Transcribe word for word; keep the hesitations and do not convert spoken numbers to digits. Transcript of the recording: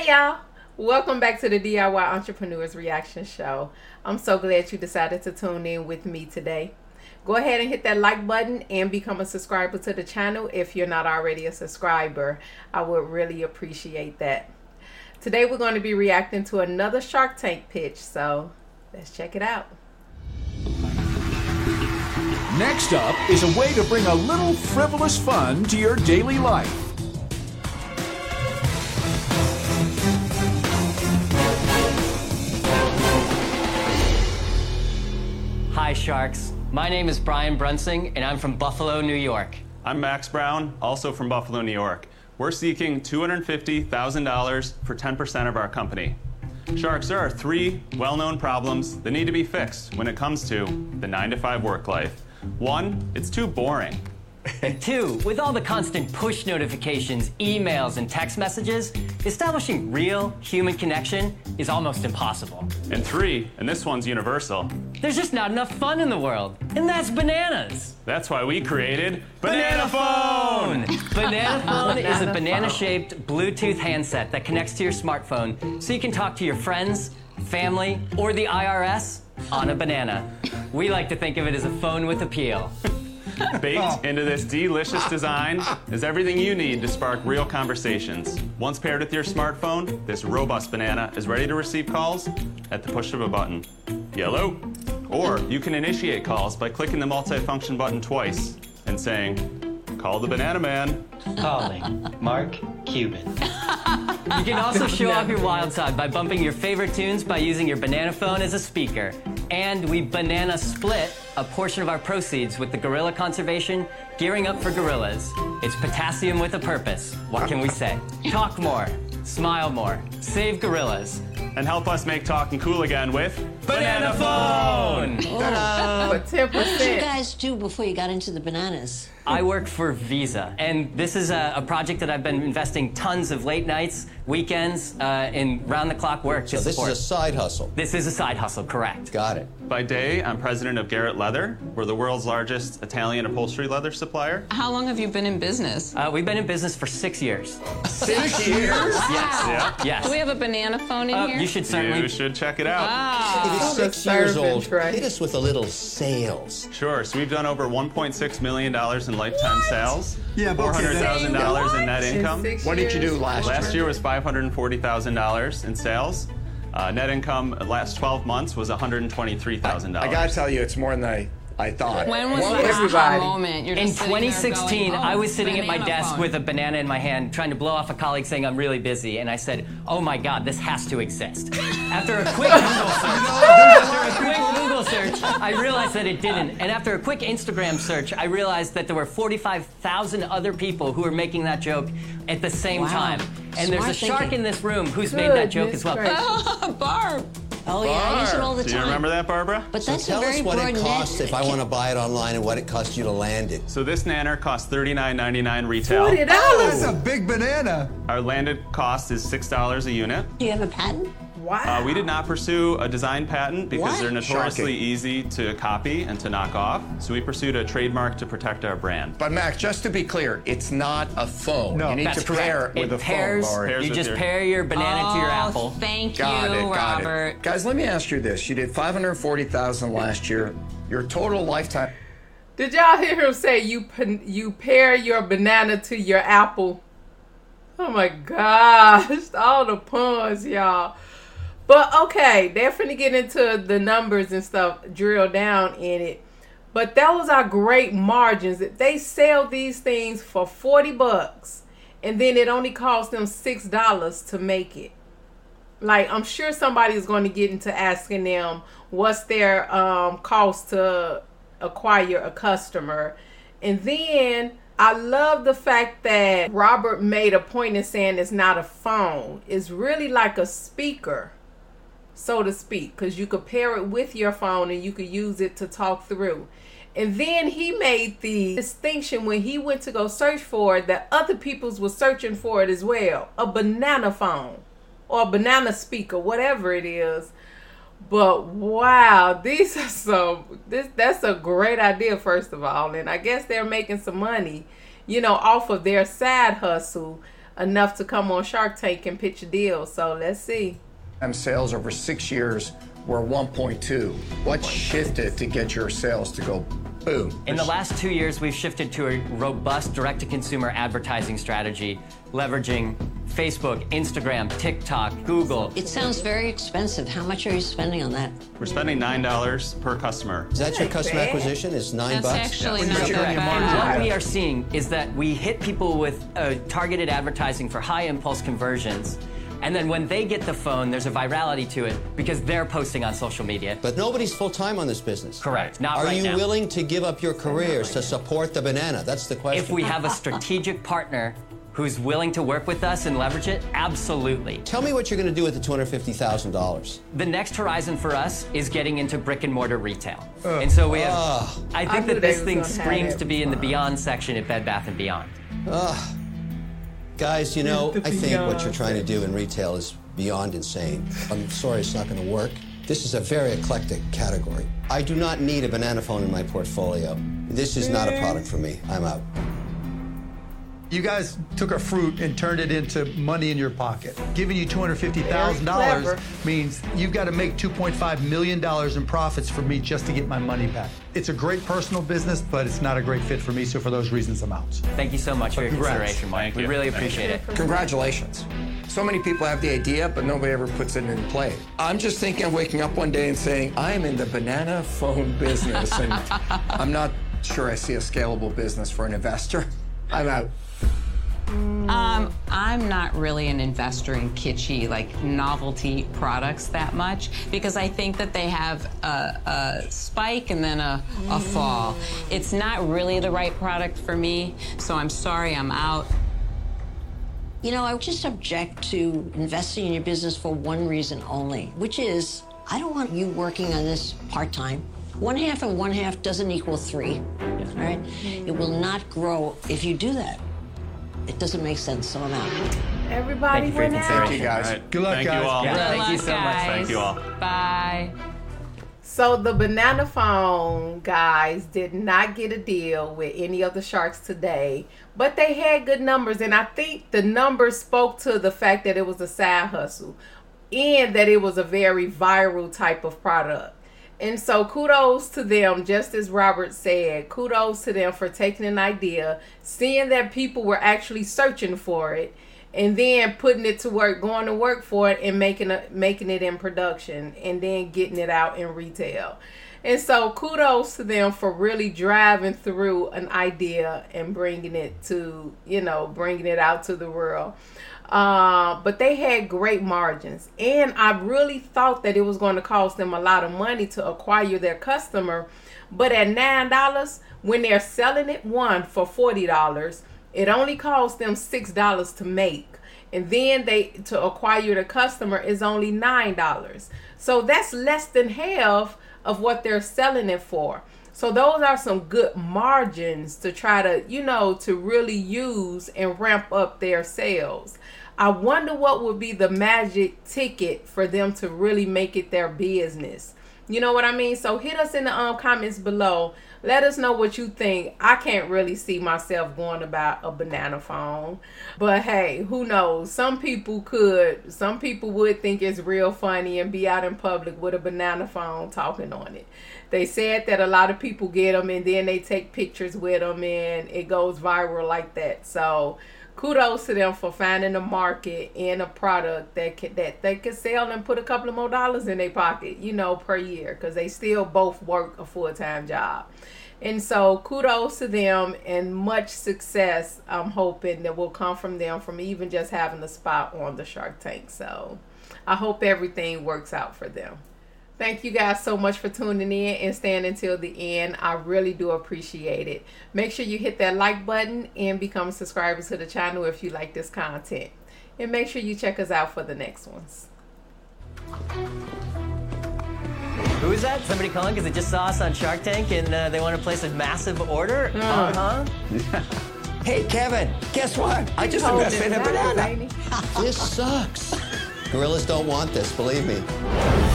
Hey y'all, welcome back to the D I Y Entrepreneurs Reaction Show. I'm so glad you decided to tune in with me today. Go ahead and hit that like button and become a subscriber to the channel if you're not already a subscriber. I would really appreciate that. Today we're going to be reacting to another Shark Tank pitch, so let's check it out. Next up is a way to bring a little frivolous fun to your daily life. Hi Sharks, my name is Brian Brunsing and I'm from Buffalo, New York. I'm Max Brown, also from Buffalo, New York. We're seeking two hundred fifty thousand dollars for ten percent of our company. Sharks, there are three well-known problems that need to be fixed when it comes to the nine to five work life. One, it's too boring. Two, with all the constant push notifications, emails, and text messages, establishing real human connection is almost impossible. And three, and this one's universal, there's just not enough fun in the world, and that's bananas. That's why we created Banana Phone! Banana Phone is a banana-shaped Bluetooth handset that connects to your smartphone so you can talk to your friends, family, or the I R S on a banana. We like to think of it as a phone with appeal. Baked into this delicious design is everything you need to spark real conversations. Once paired with your smartphone, this robust banana is ready to receive calls at the push of a button. Yellow. Or you can initiate calls by clicking the multifunction button twice and saying, "Call the Banana Man." Calling Mark Cuban. You can also show off your wild side by bumping your favorite tunes by using your banana phone as a speaker. And we banana split a portion of our proceeds with the Gorilla Conservation Gearing Up for Gorillas. It's potassium with a purpose. What can we say? Talk more, smile more, save gorillas. And help us make talking cool again with Banana Phone! For ten What did you percent. guys do before you got into the bananas? I work for Visa, and this is a, a project that I've been investing tons of late nights, weekends, uh, in round-the-clock work to So this support. is a side hustle. This is a side hustle, correct. Got it. By day, I'm president of Garrett Leather. We're the world's largest Italian upholstery leather supplier. How long have you been in business? Uh, we've been in business for six years. Six years? Yes. Yeah. Yes. Do we have a banana phone in Uh, here? you should certainly. You should check it out. Ah. It is Oh, the six years serving old. tray. Hit us with a little sales. Sure, so we've done over one point six million dollars in lifetime sales. Yeah, but four okay, hundred thousand dollars in net In income. six What did you do years? last Last year? year was five hundred forty thousand dollars in sales. Uh, net income last twelve months was one hundred twenty-three thousand dollars. I gotta tell you, it's more than I, I thought. When was Well, the aha everybody. moment? You're In just sitting there twenty sixteen, going, oh, I was sitting at my banana desk phone. with a banana in my hand, trying to blow off a colleague saying I'm really busy, and I said, "Oh my God, this has to exist." After a quick Google search, after a quick Google search, I realized that it didn't, and after a quick Instagram search, I realized that there were forty-five thousand other people who were making that joke at the same Wow. time, and there's a Smart shark thinking. in this room who's made that joke Goodness as well. gracious. Oh, Barb. Oh, yeah, I use it all the Do time. you remember that, Barbara? But So that's tell a very us what broad it net. costs if I want to buy it online and what it costs you to land it. So this nanner costs thirty-nine ninety-nine retail. Forty That's dollars. a big banana. Our landed cost is six dollars a unit. Do you have a patent? Wow. Uh, we did not pursue a design patent because What? they're notoriously Shocking. easy to copy and to knock off. So we pursued a trademark to protect our brand. But Max, just to be clear, it's not a phone. No. You need That's to pair correct. it with It a pairs, phone, Laurie. Pairs you with just your- pair your banana to your Oh, apple. Thank Got you, it, got Robert. it. Guys, let me ask you this. You did five hundred forty thousand last year. Your total lifetime. Did y'all hear him say you pan- you pair your banana to your apple? Oh my gosh, all the puns, y'all. But okay, they're finna get into the numbers and stuff, drill down in it. But those are great margins. If they sell these things for forty bucks and then it only costs them six dollars to make it. Like, I'm sure somebody is going to get into asking them what's their um, cost to acquire a customer. And then I love the fact that Robert made a point in saying it's not a phone. It's really like a speaker, so to speak, because you could pair it with your phone and you could use it to talk through. And then he made the distinction when he went to go search for it that other people's were searching for it as well. A banana phone or a banana speaker, whatever it is. But wow, these are some, this that's a great idea, first of all. And I guess they're making some money, you know, off of their side hustle enough to come on Shark Tank and pitch a deal. So let's see. M sales over six years were one point two. What shifted to get your sales to go boom? In the last two years, we've shifted to a robust direct-to-consumer advertising strategy, leveraging Facebook, Instagram, TikTok, Google. It sounds very expensive. How much are you spending on that? We're spending nine dollars per customer. Is that your customer acquisition? Is nine That's bucks? actually Yeah. not Put your that money bad. What we are seeing is that we hit people with uh, targeted advertising for high impulse conversions. And then when they get the phone, there's a virality to it because they're posting on social media. But nobody's full-time on this business. Correct. Not Are right you now. willing to give up your careers to support the banana? That's the question. If we have a strategic partner who's willing to work with us and leverage it, absolutely. Tell me what you're going to do with the two hundred fifty thousand dollars. The next horizon for us is getting into brick and mortar retail. and so we have, uh, I I think knew that they this was thing gonna have screams it. to be in the Beyond section at Bed Bath and Beyond. Guys, you know, The I think what beyond you're trying to do in retail is beyond insane. I'm sorry it's not going to work. This is a very eclectic category. I do not need a banana phone in my portfolio. This is not a product for me. I'm out. You guys took a fruit and turned it into money in your pocket. Giving you two hundred fifty thousand dollars Very clever. means you've got to make two point five million dollars in profits for me just to get my money back. It's a great personal business, but it's not a great fit for me, so for those reasons, I'm out. Thank you so much for your Congrats. consideration, Mike. Thank We you. really Thank appreciate it. Congratulations. So many people have the idea, but nobody ever puts it in play. I'm just thinking of waking up one day and saying, I'm in the banana phone business, and I'm not sure I see a scalable business for an investor. I'm out. Um, I'm not really an investor in kitschy, like novelty products that much because I think that they have a, a spike and then a, a fall. It's not really the right product for me, so I'm sorry, I'm out. You know, I just object to investing in your business for one reason only, which is I don't want you working on this part-time. One half and one half doesn't equal three, all right? It will not grow if you do that. It doesn't make sense, so I'm out. Everybody Thank you for your went out. Thank you, consideration. guys. All right. Good luck, Thank guys. you all. Yeah. Good Thank you luck, so much. guys. Thank you all. Bye. So the banana phone guys did not get a deal with any of the sharks today, but they had good numbers, and I think the numbers spoke to the fact that it was a side hustle and that it was a very viral type of product. And so kudos to them, just as Robert said, kudos to them for taking an idea, seeing that people were actually searching for it, and then putting it to work, going to work for it and making it, making it in production and then getting it out in retail. And so kudos to them for really driving through an idea and bringing it to, you know, bringing it out to the world. Uh, but they had great margins, and I really thought that it was going to cost them a lot of money to acquire their customer. But at nine dollars, when they're selling it one for forty dollars, it only costs them six dollars to make, and then they to acquire the customer is only nine dollars. So that's less than half of what they're selling it for. So those are some good margins to try to, you know, to really use and ramp up their sales. I wonder what would be the magic ticket for them to really make it their business. You know what I mean? So hit us in the um, comments below. Let us know what you think. I can't really see myself going about a banana phone. But hey, who knows? Some people could. Some people would think it's real funny and be out in public with a banana phone talking on it. They said that a lot of people get them and then they take pictures with them and it goes viral like that. So kudos to them for finding a market and a product that can, that they can sell and put a couple of more dollars in their pocket, you know, per year, because they still both work a full-time job. And so kudos to them, and much success I'm hoping that will come from them from even just having a spot on the Shark Tank. So I hope everything works out for them. Thank you guys so much for tuning in and staying until the end. I really do appreciate it. Make sure you hit that like button and become a subscriber to the channel if you like this content. And make sure you check us out for the next ones. Who is that? Somebody calling because they just saw us on Shark Tank and uh, they want to place a massive order? Uh-huh. Hey, Kevin, guess what? I just Hold invested in a this out, banana. ain't he? This sucks. Gorillas don't want this, believe me.